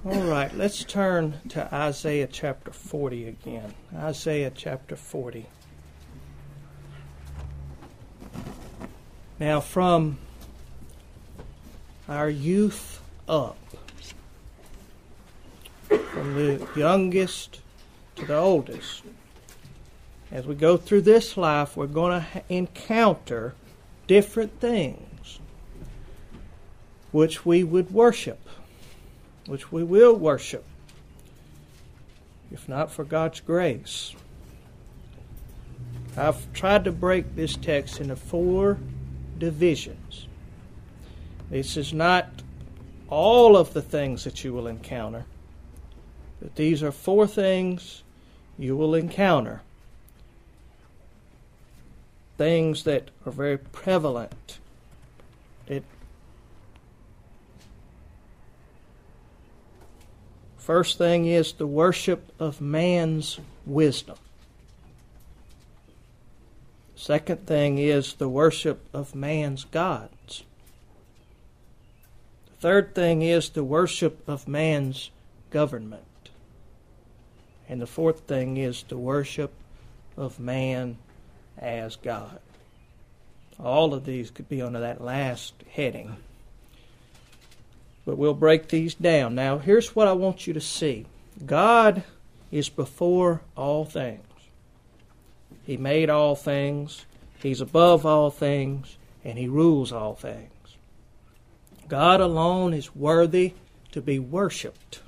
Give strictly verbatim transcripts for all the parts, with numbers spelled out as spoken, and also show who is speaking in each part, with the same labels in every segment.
Speaker 1: All right, let's turn to Isaiah chapter forty again. Isaiah chapter forty. Now, from our youth up, from the youngest to the oldest, as we go through this life, we're going to encounter different things which we would worship, which we will worship, if not for God's grace. I've tried to break this text into four divisions. This is not all of the things that you will encounter, but these are four things you will encounter. Things that are very prevalent. It First thing is the worship of man's wisdom. Second thing is the worship of man's gods. The third thing is the worship of man's government. And the fourth thing is the worship of man as God. All of these could be under that last heading. But we'll break these down. Now, here's what I want you to see. God is before all things. He made all things. He's above all things. And He rules all things. God alone is worthy to be worshipped.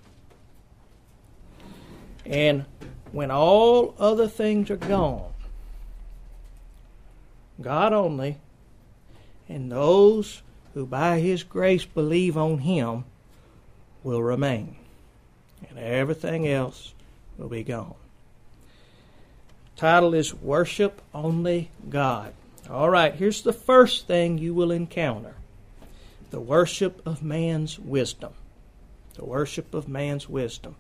Speaker 1: And when all other things are gone, God only, and those who by His grace believe on Him will remain. And everything else will be gone. Title is Worship Only God. All right, here's the first thing you will encounter. The worship of man's wisdom. The worship of man's wisdom.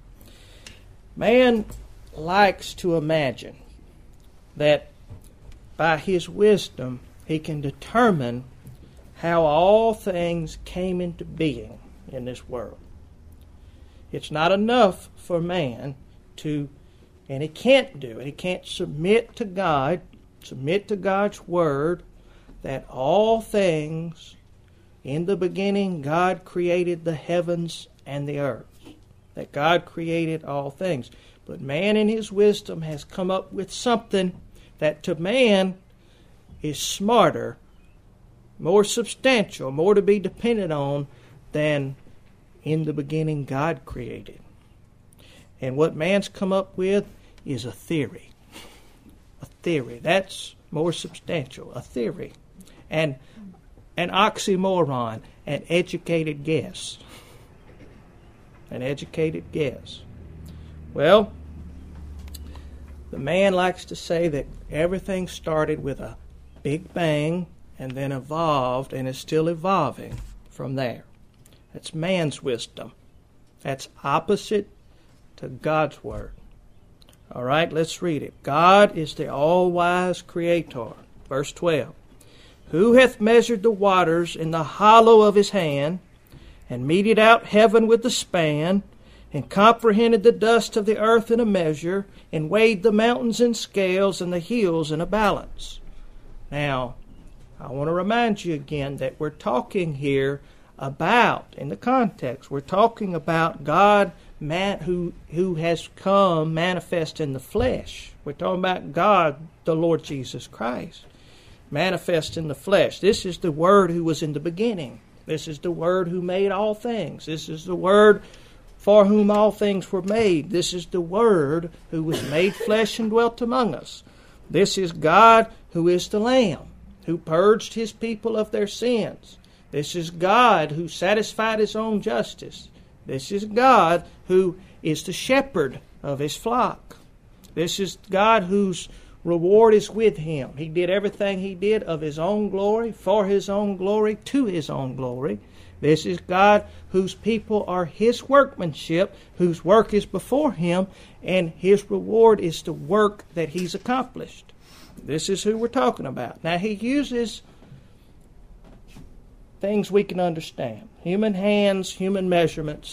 Speaker 1: Man likes to imagine that by his wisdom he can determine how all things came into being in this world. It's not enough for man to, and he can't do it, he can't submit to God, submit to God's Word, that all things, in the beginning God created the heavens and the earth. That God created all things. But man in his wisdom has come up with something that to man is smarter, more substantial, more to be depended on than in the beginning God created. And what man's come up with is a theory. A theory. That's more substantial. A theory. And an oxymoron. An educated guess. An educated guess. Well, the man likes to say that everything started with a big bang and then evolved and is still evolving from there. That's man's wisdom. That's opposite to God's Word. All right, let's read it. God is the all-wise Creator. Verse twelve. Who hath measured the waters in the hollow of His hand, and meted out heaven with the span, and comprehended the dust of the earth in a measure, and weighed the mountains in scales, and the hills in a balance. Now, I want to remind you again that we're talking here about, in the context, we're talking about God man, who, who has come manifest in the flesh. We're talking about God, the Lord Jesus Christ, manifest in the flesh. This is the Word who was in the beginning. This is the Word who made all things. This is the Word for whom all things were made. This is the Word who was made flesh and dwelt among us. This is God who is the Lamb, who purged His people of their sins. This is God who satisfied His own justice. This is God who is the shepherd of His flock. This is God whose reward is with Him. He did everything He did of His own glory, for His own glory, to His own glory. This is God whose people are His workmanship, whose work is before Him, and His reward is the work that He's accomplished. This is who we're talking about. Now, He uses things we can understand. Human hands, human measurements,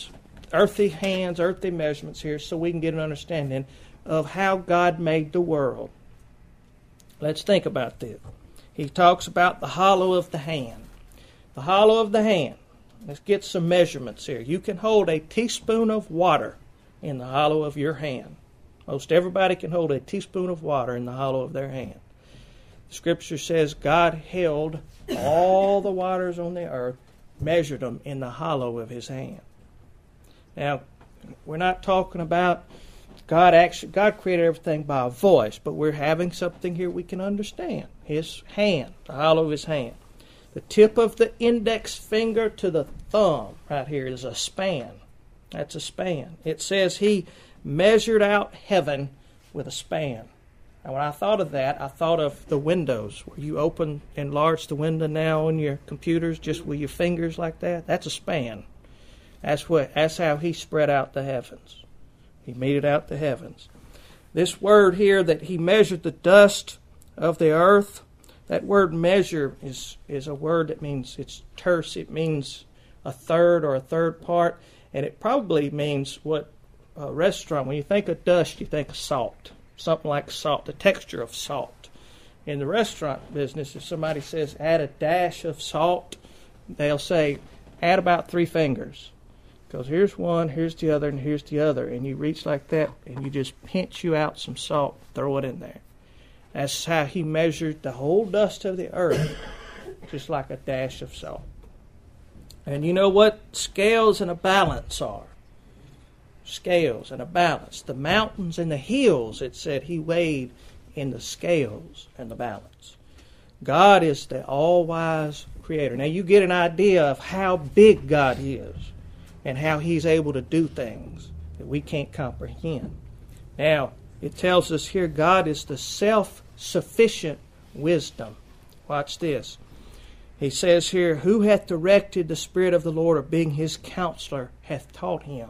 Speaker 1: earthly hands, earthly measurements here so we can get an understanding of how God made the world. Let's think about this. He talks about the hollow of the hand. The hollow of the hand. Let's get some measurements here. You can hold a teaspoon of water in the hollow of your hand. Most everybody can hold a teaspoon of water in the hollow of their hand. The Scripture says God held all the waters on the earth, measured them in the hollow of His hand. Now, we're not talking about God actually, God created everything by a voice, but we're having something here we can understand. His hand, the hollow of His hand. The tip of the index finger to the thumb right here is a span. That's a span. It says He measured out heaven with a span. Now, when I thought of that, I thought of the windows, where you open, enlarge the window now on your computers just with your fingers like that. That's a span. That's what. That's how He spread out the heavens. He meted out the heavens. This word here that He measured the dust of the earth, that word measure is, is a word that means it's terse. It means a third or a third part. And it probably means what a restaurant, when you think of dust, you think of salt. Something like salt, the texture of salt. In the restaurant business, if somebody says add a dash of salt, they'll say add about three fingers. Because here's one, here's the other, and here's the other. And you reach like that, and you just pinch you out some salt, throw it in there. That's how He measured the whole dust of the earth, just like a dash of salt. And you know what scales and a balance are? Scales and a balance. The mountains and the hills, it said He weighed in the scales and the balance. God is the all-wise Creator. Now you get an idea of how big God is and how He's able to do things that we can't comprehend. Now, it tells us here God is the self-sufficient wisdom. Watch this. He says here, who hath directed the Spirit of the Lord, or being His counselor, hath taught Him.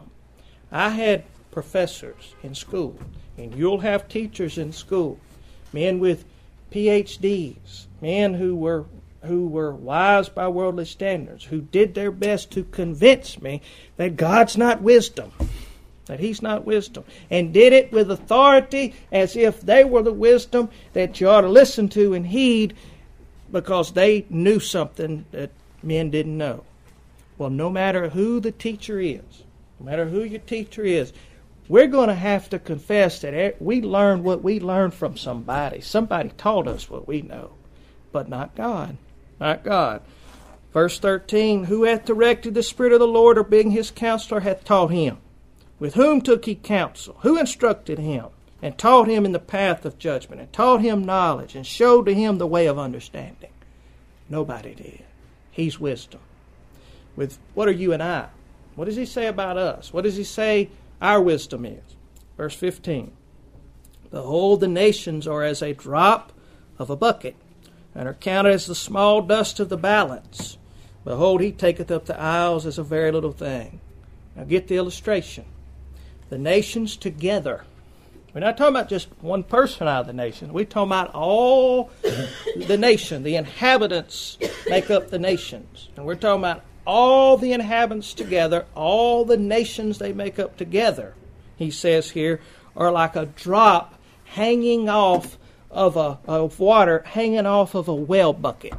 Speaker 1: I had professors in school, and you'll have teachers in school, men with P H Ds, men who were who were wise by worldly standards, who did their best to convince me that God's not wisdom, that He's not wisdom, and did it with authority as if they were the wisdom that you ought to listen to and heed, because they knew something that men didn't know. Well, no matter who the teacher is, no matter who your teacher is, we're going to have to confess that we learned what we learned from somebody. Somebody taught us what we know, but not God. Not God. Verse thirteen, who hath directed the Spirit of the Lord, or being His counselor, hath taught Him? With whom took He counsel? Who instructed Him? And taught him in the path of judgment, and taught him knowledge, and showed to him the way of understanding? Nobody did. He's wisdom. With what are you and I? What does He say about us? What does He say our wisdom is? Verse fifteen. Behold, the nations are as a drop of a bucket, and are counted as the small dust of the balance. Behold, He taketh up the isles as a very little thing. Now get the illustration. The nations together. We're not talking about just one person out of the nation. We're talking about all the nation. The inhabitants make up the nations. And we're talking about all the inhabitants together, all the nations they make up together, he says here, are like a drop hanging off of a of water, hanging off of a well bucket.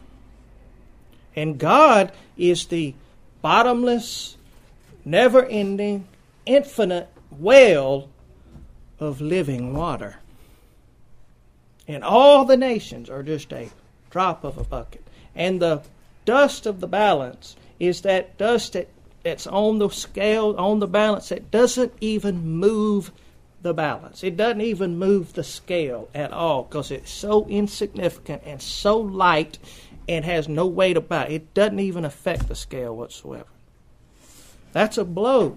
Speaker 1: And God is the bottomless, never-ending, infinite well of living water. And all the nations are just a drop of a bucket. And the dust of the balance is that dust that, that's on the scale, on the balance, that doesn't even move the balance. It doesn't even move the scale at all, because it's so insignificant and so light and has no weight about it. It doesn't even affect the scale whatsoever. That's a blow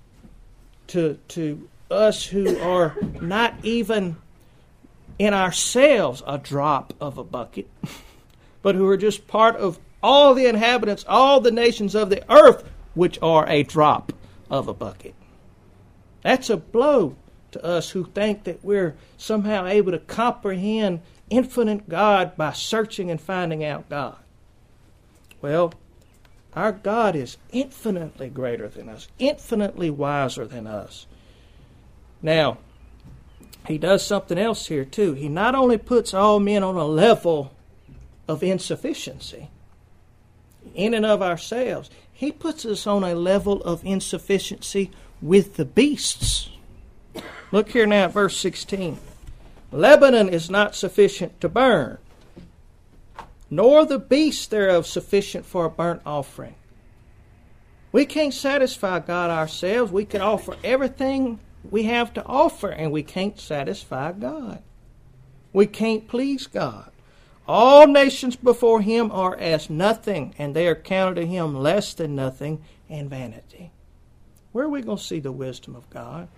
Speaker 1: to to us who are not even in ourselves a drop of a bucket, but who are just part of all the inhabitants, all the nations of the earth, which are a drop of a bucket. That's a blow to us who think that we're somehow able to comprehend infinite God by searching and finding out God. Well, Our God is infinitely greater than us, infinitely wiser than us. Now, he does something else here too. He not only puts all men on a level of insufficiency in and of ourselves, he puts us on a level of insufficiency with the beasts. Look here now at verse sixteen. Lebanon is not sufficient to burn, nor the beasts thereof sufficient for a burnt offering. We can't satisfy God ourselves. We can offer everything we have to offer, and we can't satisfy God. We can't please God. All nations before him are as nothing, and they are counted to him less than nothing and vanity. Where are we going to see the wisdom of God?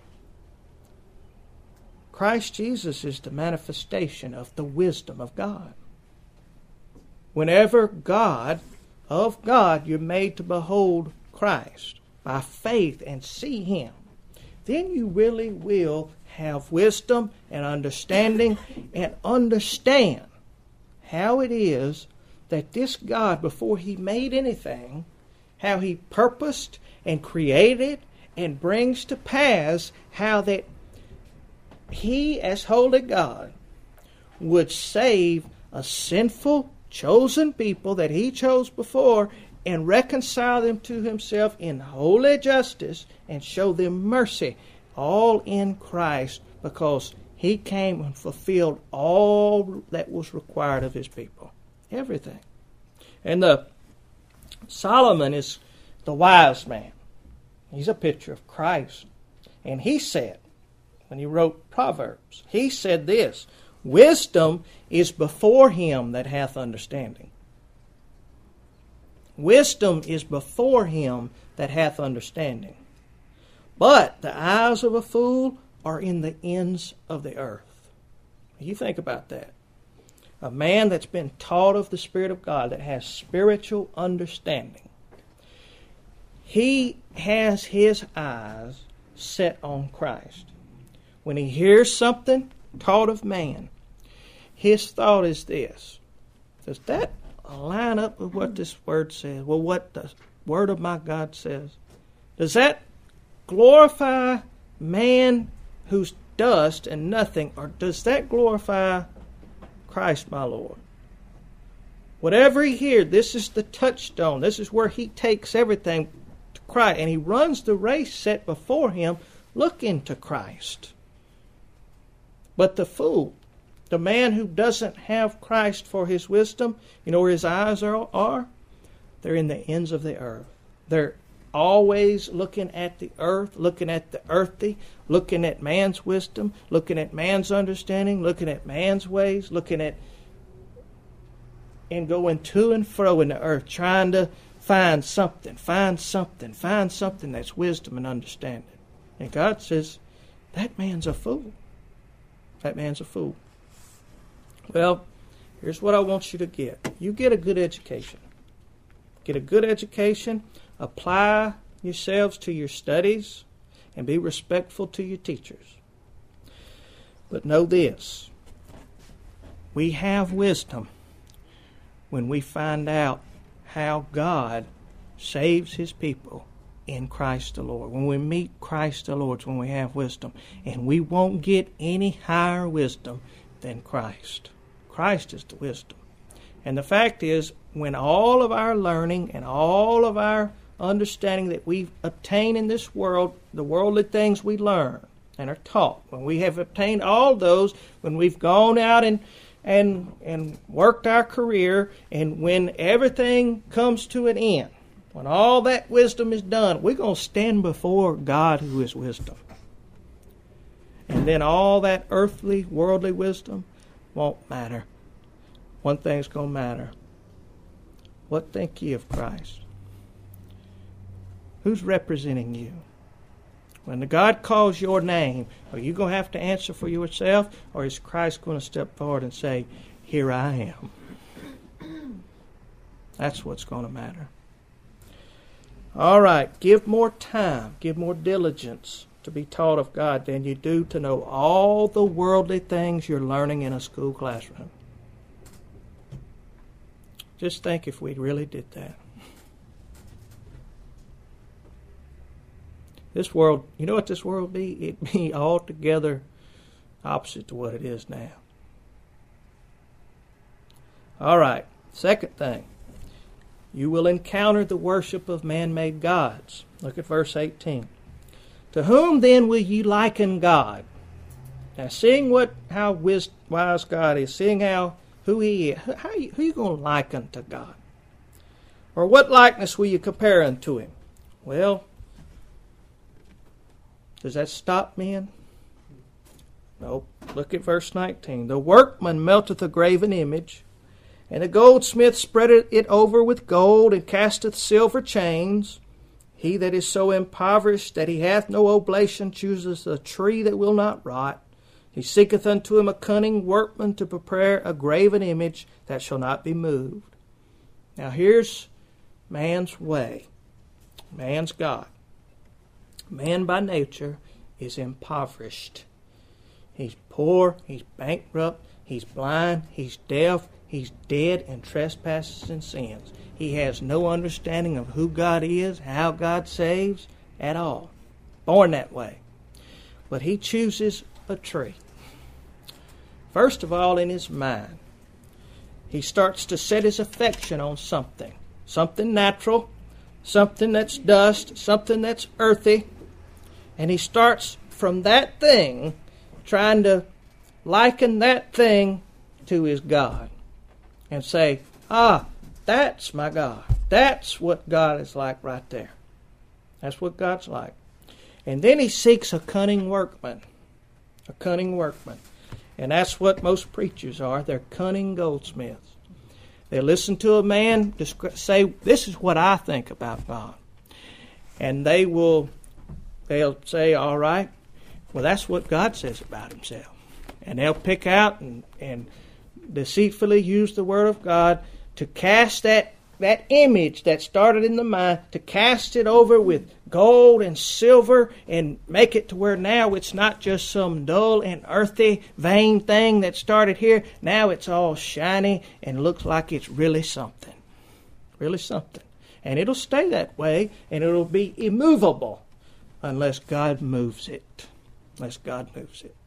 Speaker 1: Christ Jesus is the manifestation of the wisdom of God. Whenever God, of God, you're made to behold Christ by faith and see him, then you really will have wisdom and understanding and understand how it is that this God, before he made anything, how he purposed and created and brings to pass how that he, as holy God, would save a sinful, chosen people that he chose before and reconcile them to himself in holy justice and show them mercy, all in Christ, because he came and fulfilled all that was required of his people. Everything. And the Solomon is the wise man. He's a picture of Christ. And he said, when he wrote Proverbs, he said this, wisdom is before him that hath understanding. Wisdom is before him that hath understanding. But the eyes of a fool are in the ends of the earth. You think about that. A man that's been taught of the Spirit of God, that has spiritual understanding, he has his eyes set on Christ. When he hears something taught of man, his thought is this: does that line up with what this word says? Well, what the word of my God says? Does that glorify man who's dust and nothing, or does that glorify Christ my Lord? Whatever he hears, this is the touchstone. This is where he takes everything to Christ, and he runs the race set before him looking to Christ. But the fool, the man who doesn't have Christ for his wisdom, you know where his eyes are? are? They're in the ends of the earth. They're always looking at the earth, looking at the earthy, looking at man's wisdom, looking at man's understanding, looking at man's ways, looking at and going to and fro in the earth, trying to find something, find something, find something that's wisdom and understanding. And God says, that man's a fool. That man's a fool. Well, here's what I want you to get. You get a good education. Get a good education. Apply yourselves to your studies and be respectful to your teachers. But know this: we have wisdom when we find out how God saves his people in Christ the Lord. When we meet Christ the Lord, when we have wisdom. And we won't get any higher wisdom than Christ. Christ is the wisdom. And the fact is, when all of our learning and all of our understanding that we obtain in this world, the worldly things we learn and are taught, when we have obtained all those, when we've gone out and and and worked our career, and when everything comes to an end, when all that wisdom is done, we're going to stand before God who is wisdom. And then all that earthly, worldly wisdom won't matter. One thing's going to matter. What think ye of Christ? Who's representing you? When the God calls your name, are you going to have to answer for yourself, or is Christ going to step forward and say, here I am? That's what's going to matter. All right, give more time, give more diligence to be taught of God than you do to know all the worldly things you're learning in a school classroom. Just think if we really did that. This world, you know what this world be? It'd be altogether opposite to what it is now. All right, second thing. You will encounter the worship of man-made gods. Look at verse eighteen. To whom then will ye liken God? Now, seeing what how wis- wise God is, seeing how who He is, how you, who you going to liken to God? Or what likeness will you compare unto Him? Well, does that stop men? Nope. Look at verse nineteen. The workman melteth a graven image, and the goldsmith spreadeth it over with gold, and casteth silver chains. He that is so impoverished that he hath no oblation chooseth a tree that will not rot. He seeketh unto him a cunning workman to prepare a graven image that shall not be moved. Now here's man's way. Man's God. Man by nature is impoverished. He's poor, he's bankrupt, he's blind, he's deaf, he's dead in trespasses and sins. He has no understanding of who God is, how God saves, at all. Born that way. But he chooses a tree. First of all, in his mind, he starts to set his affection on something. Something natural, something that's dust, something that's earthy. And he starts from that thing trying to liken that thing to his God. And say, ah, that's my God. That's what God is like right there. That's what God's like. And then he seeks a cunning workman. A cunning workman. And that's what most preachers are. They're cunning goldsmiths. They listen to a man say, this is what I think about God. And they will, they'll say, all right, well, that's what God says about himself. And they'll pick out and, and deceitfully use the word of God to cast that, that image that started in the mind, to cast it over with gold and silver and make it to where now it's not just some dull and earthy, vain thing that started here. Now it's all shiny and looks like it's really something. Really something. And it'll stay that way, and it'll be immovable unless God moves it. Unless God moves it.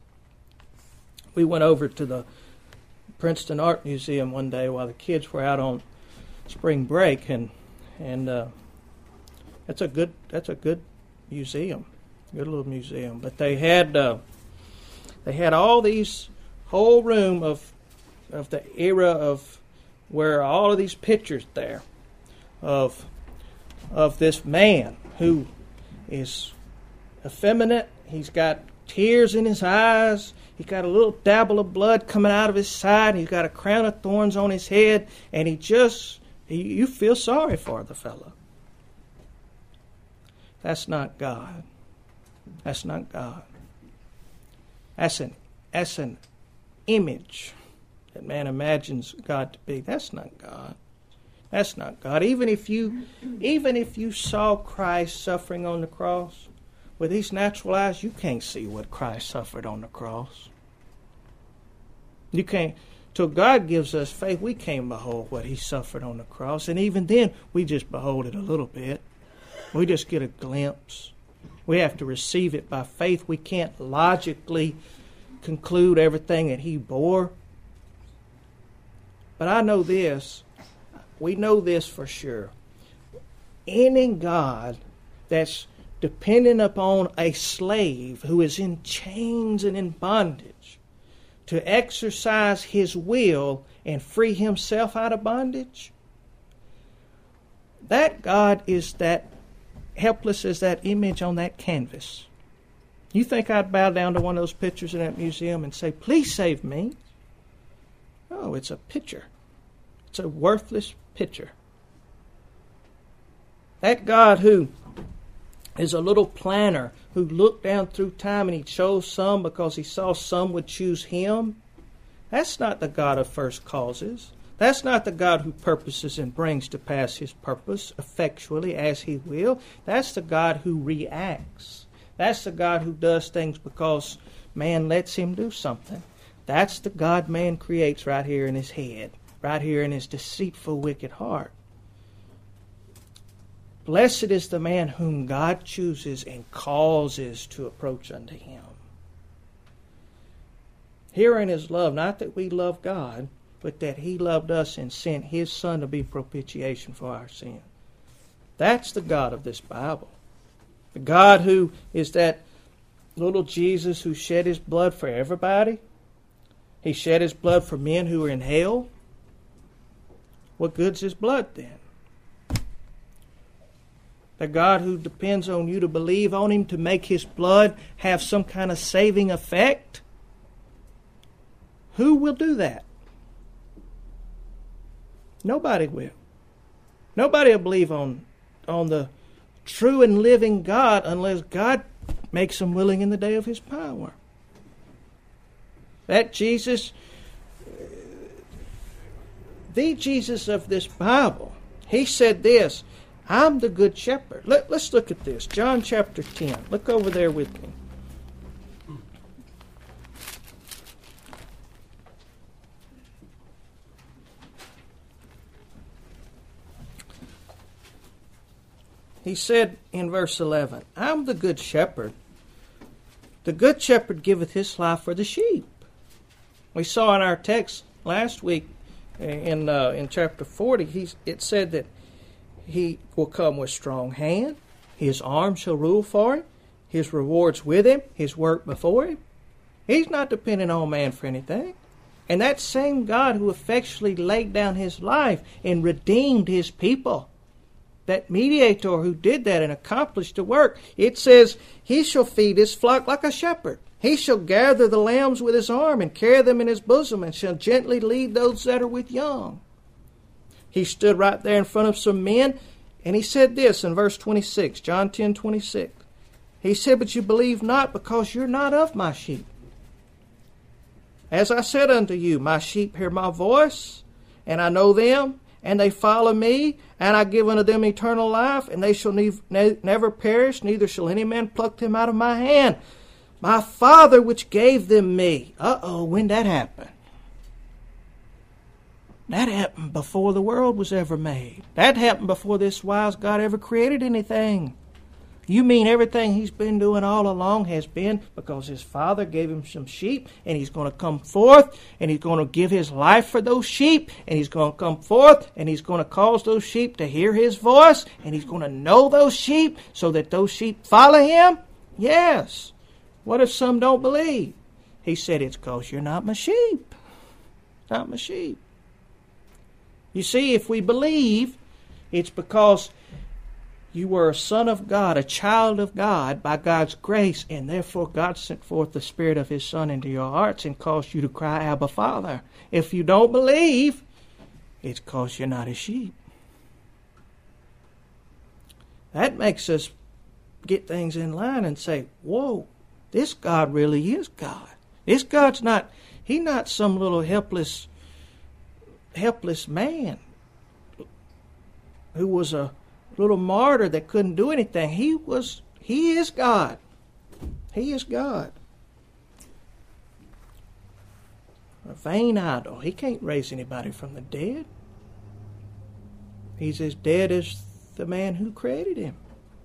Speaker 1: We went over to the Princeton Art Museum one day while the kids were out on spring break, and and uh, that's a good that's a good museum, good little museum. But they had uh, they had all these whole room of of the era of where all of these pictures there of of this man who is effeminate. He's got tears in his eyes. He's got a little dabble of blood coming out of his side. He's got a crown of thorns on his head. And he just, he, you feel sorry for the fellow. That's not God. That's not God. That's an, that's an image that man imagines God to be. That's not God. That's not God. Even if you, even if you saw Christ suffering on the cross, with these natural eyes, you can't see what Christ suffered on the cross. You can't. Till God gives us faith, we can't behold what he suffered on the cross. And even then, we just behold it a little bit. We just get a glimpse. We have to receive it by faith. We can't logically conclude everything that he bore. But I know this. We know this for sure. Any God that's dependent upon a slave who is in chains and in bondage to exercise his will and free himself out of bondage, that God is that helpless as that image on that canvas. You think I'd bow down to one of those pictures in that museum and say, please save me? No, it's a picture. It's a worthless picture. That God who is a little planner who looked down through time and he chose some because he saw some would choose him. That's not the God of first causes. That's not the God who purposes and brings to pass his purpose effectually as he will. That's the God who reacts. That's the God who does things because man lets him do something. That's the God man creates right here in his head, right here in his deceitful, wicked heart. Blessed is the man whom God chooses and causes to approach unto him. Herein is love, not that we love God, but that he loved us and sent his Son to be propitiation for our sin. That's the God of this Bible. The God who is that little Jesus who shed his blood for everybody. He shed his blood for men who are in hell. What good's his blood then? The God who depends on you to believe on him to make his blood have some kind of saving effect. Who will do that? Nobody will. Nobody will believe on, on the true and living God unless God makes them willing in the day of his power. That Jesus, the Jesus of this Bible, he said this, I'm the good shepherd. Let, let's look at this. John chapter ten. Look over there with me. He said in verse eleven, I'm the good shepherd. The good shepherd giveth his life for the sheep. We saw in our text last week in uh, in chapter forty, he's, it said that he will come with strong hand. His arm shall rule for him. His rewards with him. His work before him. He's not dependent on man for anything. And that same God who effectually laid down his life and redeemed his people, that mediator who did that and accomplished the work, it says, he shall feed his flock like a shepherd. He shall gather the lambs with his arm and carry them in his bosom and shall gently lead those that are with young. He stood right there in front of some men and he said this in verse twenty-six, John ten twenty-six. He said, but you believe not because you're not of my sheep. As I said unto you, my sheep hear my voice, and I know them, and they follow me, and I give unto them eternal life, and they shall ne- ne- never perish, neither shall any man pluck them out of my hand. My Father which gave them me. Uh-oh, when that happened? That happened before the world was ever made. That happened before this wise God ever created anything. You mean everything he's been doing all along has been because his Father gave him some sheep, and he's going to come forth, and he's going to give his life for those sheep, and he's going to come forth, and he's going to cause those sheep to hear his voice, and he's going to know those sheep so that those sheep follow him? Yes. What if some don't believe? He said, it's because you're not my sheep. Not my sheep. You see, if we believe, it's because you were a son of God, a child of God by God's grace, and therefore God sent forth the Spirit of his Son into your hearts and caused you to cry, Abba, Father. If you don't believe, it's because you're not his sheep. That makes us get things in line and say, whoa, this God really is God. This God's not, he's not some little helpless, helpless man who was a little martyr that couldn't do anything. He was, he is God. He is God. A vain idol. He can't raise anybody from the dead. He's as dead as the man who created him.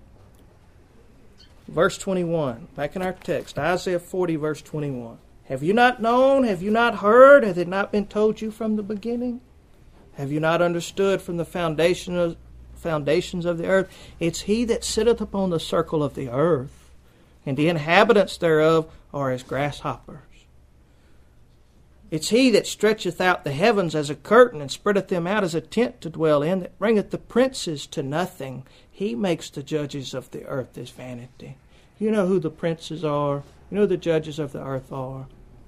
Speaker 1: Verse twenty-one, back in our text, Isaiah forty, verse twenty-one. Have you not known? Have you not heard? Hath it not been told you from the beginning? Have you not understood from the foundation of, foundations of the earth? It's he that sitteth upon the circle of the earth, and the inhabitants thereof are as grasshoppers. It's he that stretcheth out the heavens as a curtain, and spreadeth them out as a tent to dwell in, that bringeth the princes to nothing. He makes the judges of the earth his vanity. You know who the princes are? You know who the judges of the earth are?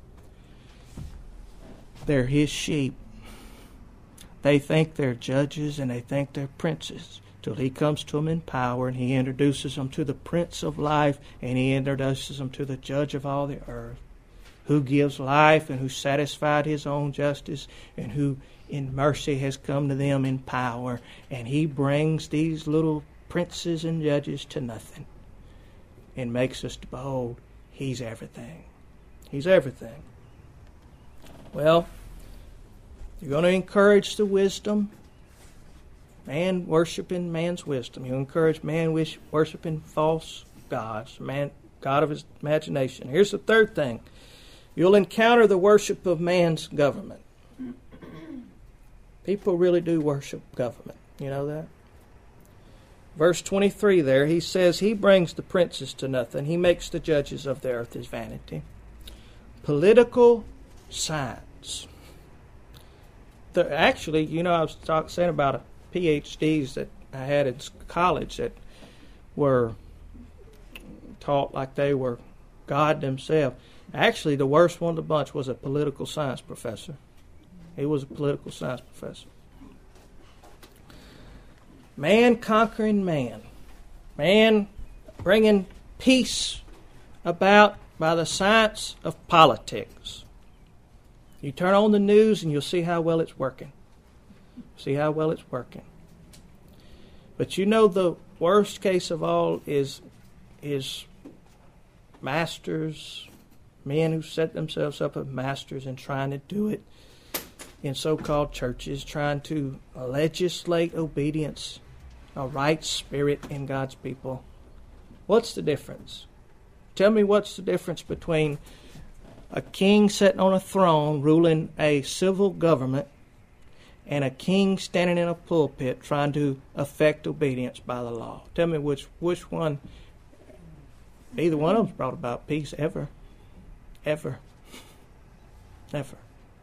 Speaker 1: They're his sheep. They think they're judges and they think they're princes till he comes to them in power and he introduces them to the Prince of Life and he introduces them to the Judge of all the earth, who gives life and who satisfied his own justice and who in mercy has come to them in power. And he brings these little princes and judges to nothing and makes us to behold he's everything. He's everything. Well, you're going to encourage the wisdom. Man worshiping man's wisdom. He'll encourage man wish, worshiping false gods, man, God of his imagination. Here's the third thing. You'll encounter the worship of man's government. People really do worship government. You know that? Verse twenty-three there, he says, he brings the princes to nothing. He makes the judges of the earth his vanity. Political science. The, actually, you know, I was talk, saying about a P H Ds that I had in college that were taught like they were God themselves. Actually, the worst one of the bunch was a political science professor. He was a political science professor. Man conquering man. Man bringing peace about by the science of politics. You turn on the news and you'll see how well it's working. See how well it's working. But you know the worst case of all is, is masters, men who set themselves up as masters and trying to do it in so-called churches, trying to legislate obedience, a right spirit in God's people. What's the difference? Tell me what's the difference between a king sitting on a throne ruling a civil government and a king standing in a pulpit trying to effect obedience by the law. Tell me which which one. Neither one of them's brought about peace ever. Ever. Ever.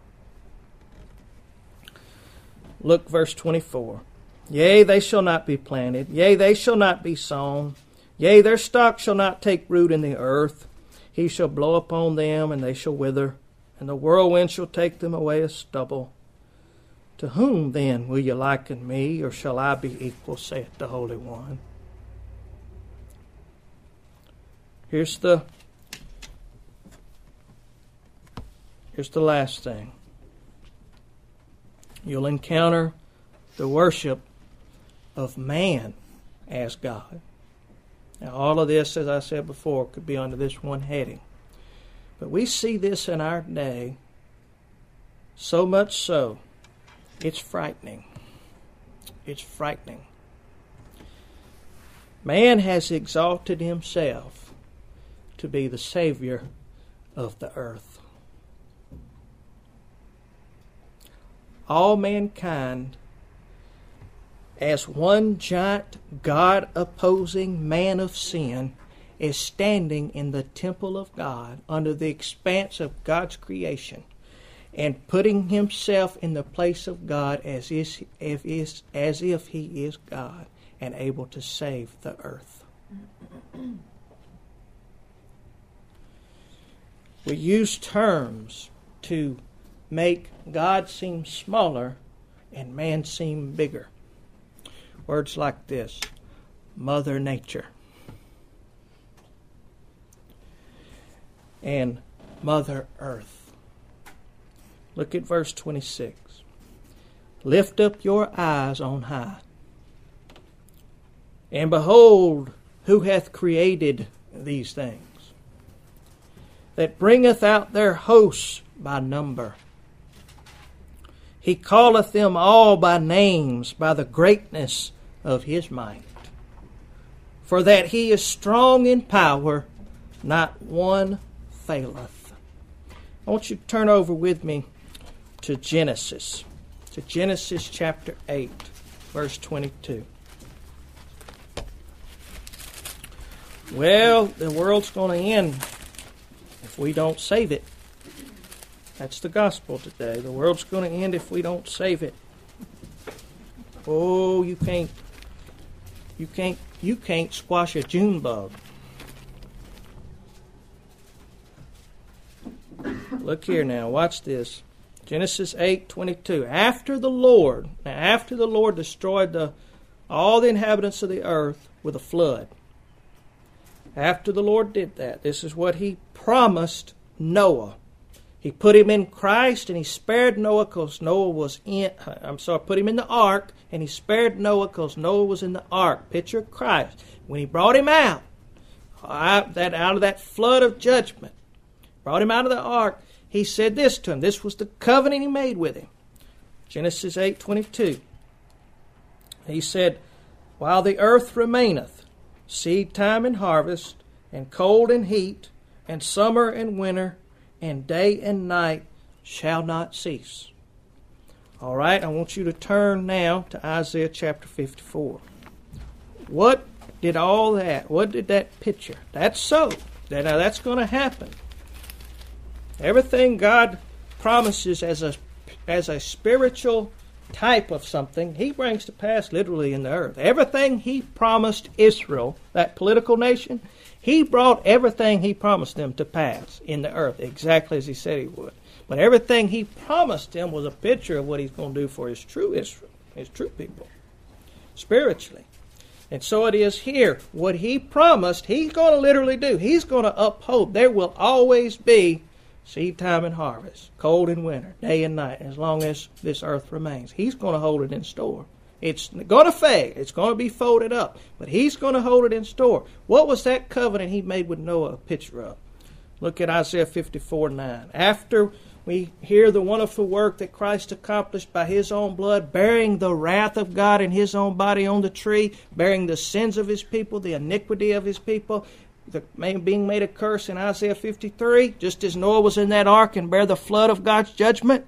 Speaker 1: Look, verse twenty-four. Yea, they shall not be planted. Yea, they shall not be sown. Yea, their stock shall not take root in the earth. He shall blow upon them, and they shall wither, and the whirlwind shall take them away as stubble. To whom then will you liken me, or shall I be equal, saith the Holy One? Here's the here's the last thing. You'll encounter the worship of man as God. Now, all of this, as I said before, could be under this one heading. But we see this in our day so much so, it's frightening. It's frightening. Man has exalted himself to be the Savior of the earth. All mankind, as one giant God-opposing man of sin, is standing in the temple of God under the expanse of God's creation and putting himself in the place of God as if, as if he is God and able to save the earth. We use terms to make God seem smaller and man seem bigger. Words like this: Mother Nature and Mother Earth. Look at verse twenty-six. Lift up your eyes on high, and behold, who hath created these things, that bringeth out their hosts by number. He calleth them all by names, by the greatness of his might. For that he is strong in power, not one faileth. I want you to turn over with me to Genesis, to Genesis chapter eight, verse twenty-two. Well, the world's going to end if we don't save it. That's the gospel today. The world's going to end if we don't save it. Oh, you can't, you can't, you can't squash a June bug. Look here now. Watch this. Genesis eight twenty-two. After the Lord, now after the Lord destroyed the all the inhabitants of the earth with a flood. After the Lord did that, this is what he promised Noah. He put him in Christ, and he spared Noah because Noah was in, I'm sorry, put him in the ark, and he spared Noah because Noah was in the ark. Picture of Christ. When he brought him out, out, that, out of that flood of judgment, brought him out of the ark, he said this to him. This was the covenant he made with him. Genesis eight twenty-two. He said, while the earth remaineth, seed time and harvest, and cold and heat, and summer and winter, and day and night shall not cease. All right, I want you to turn now to Isaiah chapter fifty-four. What did all that, what did that picture? That's so. That, now that's going to happen. Everything God promises as a as a spiritual type of something, He brings to pass literally in the earth. Everything He promised Israel, that political nation, He brought everything He promised them to pass in the earth, exactly as He said He would. But everything He promised them was a picture of what He's going to do for His true Israel, His true people, spiritually. And so it is here. What He promised, He's going to literally do. He's going to uphold. There will always be seed time and harvest, cold and winter, day and night, as long as this earth remains. He's going to hold it in store. It's going to fade. It's going to be folded up. But He's going to hold it in store. What was that covenant He made with Noah a picture of? Look at Isaiah fifty-four nine. After we hear the wonderful work that Christ accomplished by His own blood, bearing the wrath of God in His own body on the tree, bearing the sins of His people, the iniquity of His people, the, being made a curse in Isaiah fifty-three, just as Noah was in that ark and bare the flood of God's judgment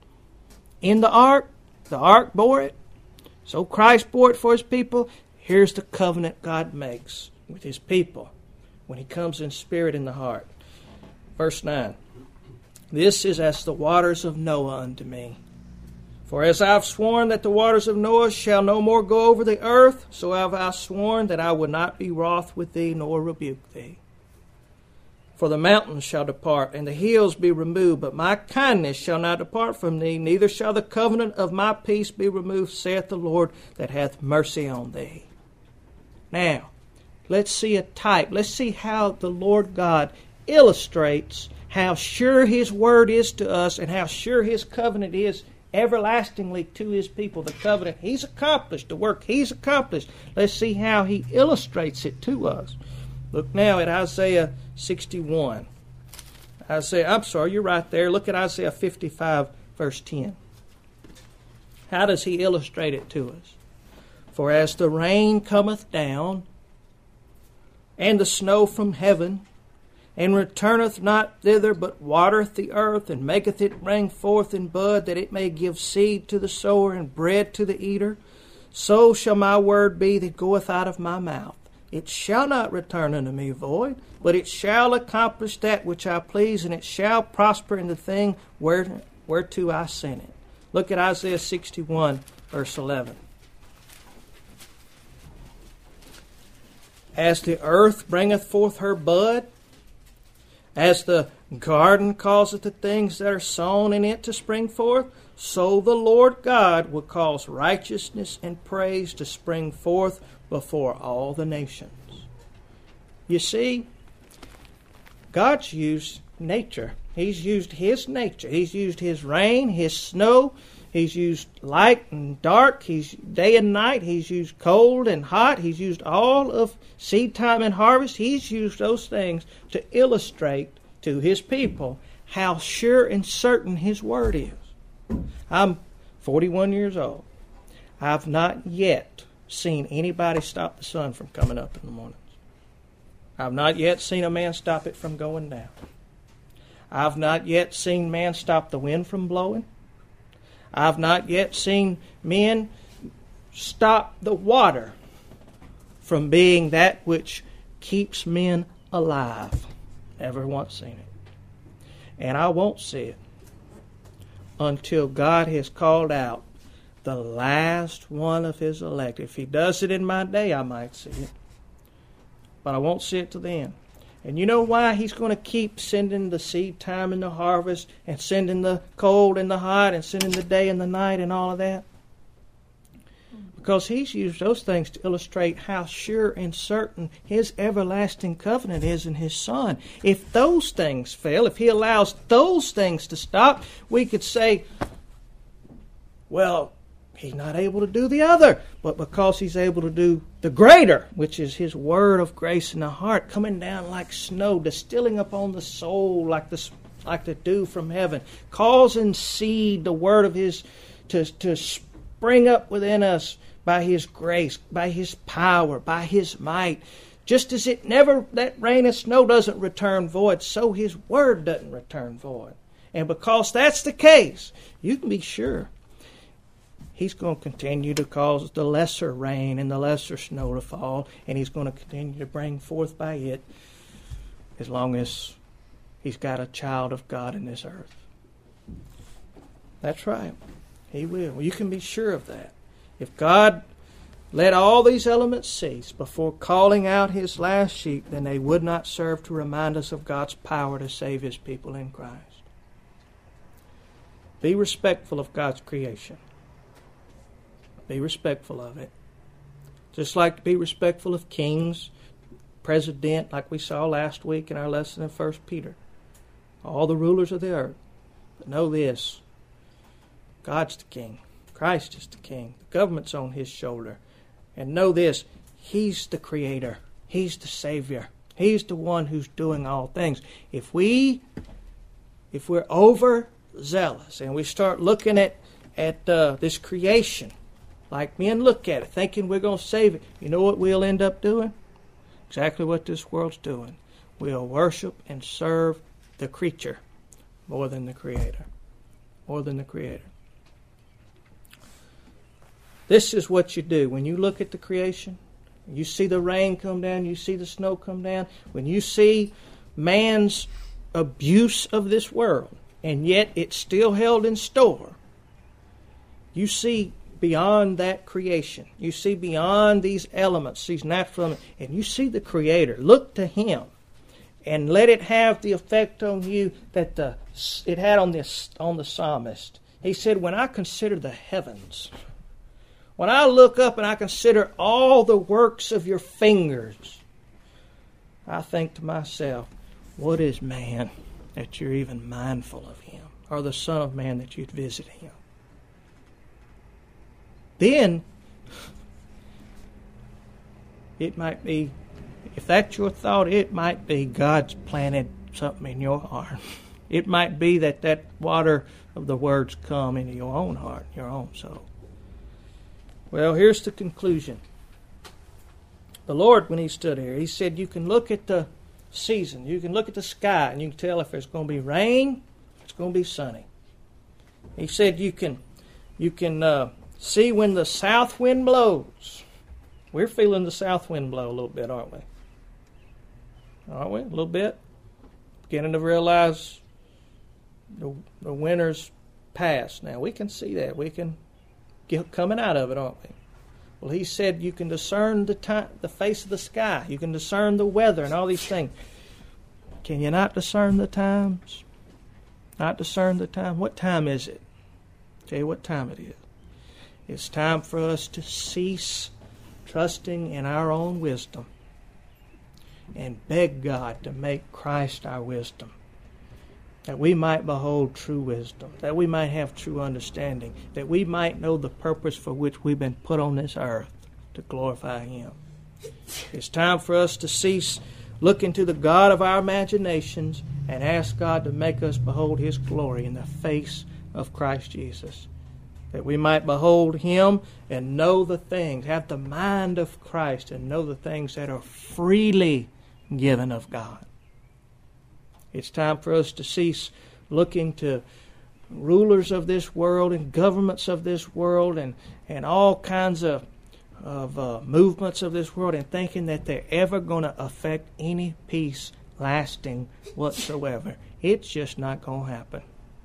Speaker 1: in the ark, the ark bore it, so Christ bore it for His people. Here's the covenant God makes with His people when He comes in spirit in the heart. Verse nine. This is as the waters of Noah unto me. For as I have sworn that the waters of Noah shall no more go over the earth, so have I sworn that I would not be wroth with thee, nor rebuke thee. For the mountains shall depart, and the hills be removed, but my kindness shall not depart from thee, neither shall the covenant of my peace be removed, saith the Lord that hath mercy on thee. Now, let's see a type. Let's see how the Lord God illustrates how sure His word is to us and how sure His covenant is everlastingly to His people. The covenant He's accomplished, the work He's accomplished. Let's see how He illustrates it to us. Look now at Isaiah sixty-one. Isaiah, I'm sorry, you're right there. Look at Isaiah fifty-five, verse ten. How does He illustrate it to us? For as the rain cometh down, and the snow from heaven, and returneth not thither, but watereth the earth, and maketh it bring forth in bud, that it may give seed to the sower, and bread to the eater, so shall my word be that goeth out of my mouth. It shall not return unto me void, but it shall accomplish that which I please, and it shall prosper in the thing where, whereto I sent it. Look at Isaiah sixty-one, verse eleven. As the earth bringeth forth her bud, as the garden causeth the things that are sown in it to spring forth, so the Lord God will cause righteousness and praise to spring forth before all the nations. You see, God's used nature. He's used His nature. He's used His rain, His snow. He's used light and dark. He's day and night. He's used cold and hot. He's used all of seed time and harvest. He's used those things to illustrate to His people how sure and certain His word is. I'm forty-one years old. I've not yet seen anybody stop the sun from coming up in the mornings. I've not yet seen a man stop it from going down. I've not yet seen man stop the wind from blowing. I've not yet seen men stop the water from being that which keeps men alive. Never once seen it. And I won't see it until God has called out the last one of His elect. If He does it in my day, I might see it. But I won't see it till the end. And you know why He's going to keep sending the seed time and the harvest, and sending the cold and the hot, and sending the day and the night and all of that? Because He's used those things to illustrate how sure and certain His everlasting covenant is in His Son. If those things fail, if He allows those things to stop, we could say, well, He's not able to do the other. But because He's able to do the greater, which is His word of grace in the heart, coming down like snow, distilling upon the soul like the, like the dew from heaven, causing seed, the word of His, to, to spring up within us, by His grace, by His power, by His might. Just as it never, that rain and snow doesn't return void, so His Word doesn't return void. And because that's the case, you can be sure He's going to continue to cause the lesser rain and the lesser snow to fall, and He's going to continue to bring forth by it as long as He's got a child of God in this earth. That's right. He will. You can be sure of that. If God let all these elements cease before calling out His last sheep, then they would not serve to remind us of God's power to save His people in Christ. Be respectful of God's creation. Be respectful of it. Just like to be respectful of kings, president, like we saw last week in our lesson in First Peter. All the rulers of the earth. But know this, God's the king. Christ is the king. The government's on His shoulder. And know this, He's the creator. He's the Savior. He's the one who's doing all things. If we, if we're overzealous and we start looking at, at uh, this creation, like men look at it, thinking we're going to save it, you know what we'll end up doing? Exactly what this world's doing. We'll worship and serve the creature more than the Creator. More than the Creator. This is what you do. When you look at the creation, you see the rain come down, you see the snow come down, when you see man's abuse of this world, and yet it's still held in store, you see beyond that creation. You see beyond these elements, these natural elements, and you see the Creator. Look to Him and let it have the effect on you that the it had on this on the psalmist. He said, when I consider the heavens, when I look up and I consider all the works of your fingers, I think to myself, what is man that you're even mindful of him? Or the Son of Man that you'd visit him? Then, it might be, if that's your thought, it might be God's planted something in your heart. It might be that that water of the words come into your own heart, your own soul. Well, here's the conclusion. The Lord, when He stood here, He said you can look at the season, you can look at the sky, and you can tell if there's going to be rain, it's going to be sunny. He said you can, you can uh, see when the south wind blows. We're feeling the south wind blow a little bit, aren't we? Aren't we? A little bit. Beginning to realize the, the winter's past. Now, we can see that. We can get coming out of it, aren't we? Well, He said you can discern the time, the face of the sky. You can discern the weather and all these things. Can you not discern the times? Not discern the time? What time is it? I'll tell you what time it is. It's time for us to cease trusting in our own wisdom and beg God to make Christ our wisdom, that we might behold true wisdom, that we might have true understanding, that we might know the purpose for which we've been put on this earth, to glorify Him. It's time for us to cease looking to the God of our imaginations and ask God to make us behold His glory in the face of Christ Jesus, that we might behold Him and know the things, have the mind of Christ and know the things that are freely given of God. It's time for us to cease looking to rulers of this world and governments of this world and, and all kinds of, of uh, movements of this world and thinking that they're ever going to affect any peace lasting whatsoever. It's just not going to happen.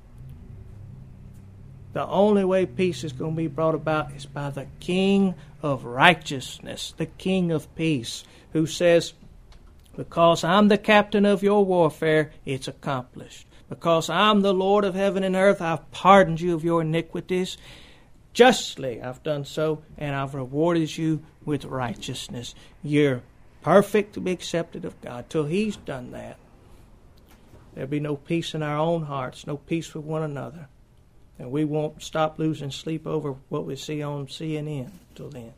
Speaker 1: The only way peace is going to be brought about is by the King of righteousness, the King of peace, who says, because I'm the captain of your warfare, it's accomplished. Because I'm the Lord of heaven and earth, I've pardoned you of your iniquities. Justly I've done so, and I've rewarded you with righteousness. You're perfect to be accepted of God. Till He's done that, there'll be no peace in our own hearts, no peace with one another. And we won't stop losing sleep over what we see on C N N till then.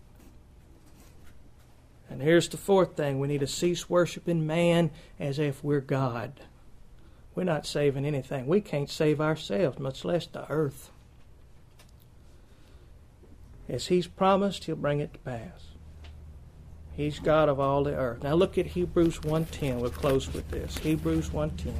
Speaker 1: And here's the fourth thing. We need to cease worshiping man as if we're God. We're not saving anything. We can't save ourselves, much less the earth. As He's promised, He'll bring it to pass. He's God of all the earth. Now look at Hebrews one ten. We'll close with this. Hebrews one ten.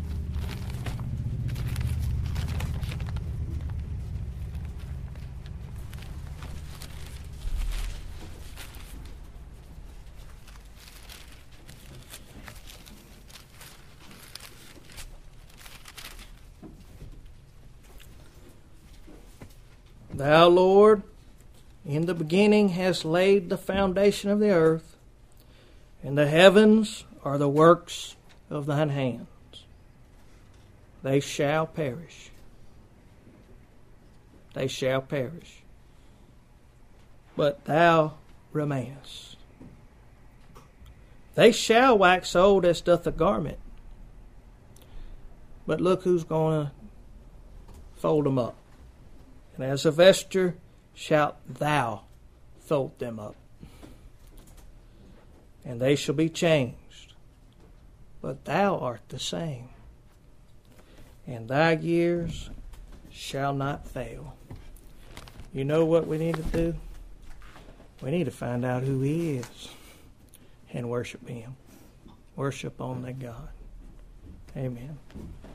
Speaker 1: Thou, Lord, in the beginning hast laid the foundation of the earth, and the heavens are the works of thine hands. They shall perish. They shall perish. But thou remainest. They shall wax old as doth a garment. But look who's going to fold them up. And as a vesture shalt thou fold them up. And they shall be changed. But thou art the same. And thy years shall not fail. You know what we need to do? We need to find out who He is and worship Him. Worship only God. Amen.